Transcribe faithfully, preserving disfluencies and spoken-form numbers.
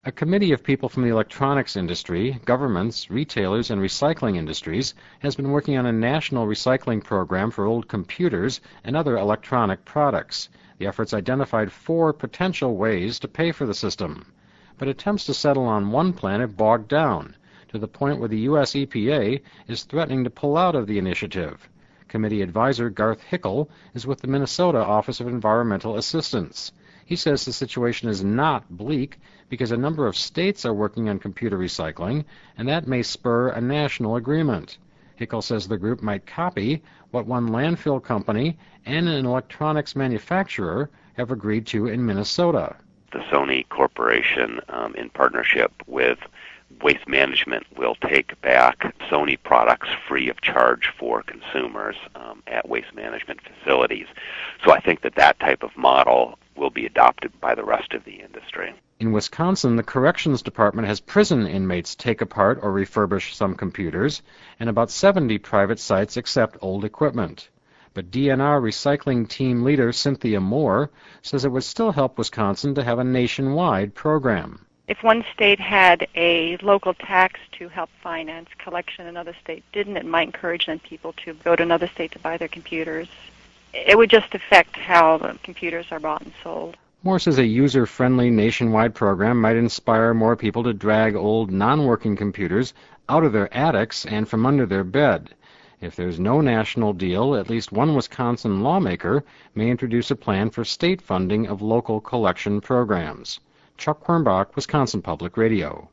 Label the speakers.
Speaker 1: A committee of people from the electronics industry, governments, retailers, and recycling industries has been working on a national recycling program for old computers and other electronic products. The efforts identified four potential ways to pay for the system, but attempts to settle on one plan have bogged down, to the point where the U S E P A is threatening to pull out of the initiative. Committee advisor Garth Hickel is with the Minnesota Office of Environmental Assistance. He says the situation is not bleak because a number of states are working on computer recycling, and that may spur a national agreement. Hickel says the group might copy what one landfill company and an electronics manufacturer have agreed to in Minnesota.
Speaker 2: The Sony Corporation, um, in partnership with Waste Management, will take back Sony products free of charge for consumers um, at waste management facilities. So I think that that type of model will be adopted by the rest of the industry.
Speaker 1: In Wisconsin, the Corrections Department has prison inmates take apart or refurbish some computers, and about seventy private sites accept old equipment. But D N R recycling team leader Cynthia Moore says it would still help Wisconsin to have a nationwide program.
Speaker 3: If one state had a local tax to help finance collection, another state didn't, it might encourage then people to go to another state to buy their computers. It would just affect how the computers are bought and sold.
Speaker 1: Moore says a user-friendly nationwide program might inspire more people to drag old non-working computers out of their attics and from under their bed. If there's no national deal, at least one Wisconsin lawmaker may introduce a plan for state funding of local collection programs. Chuck Quirmbach, Wisconsin Public Radio.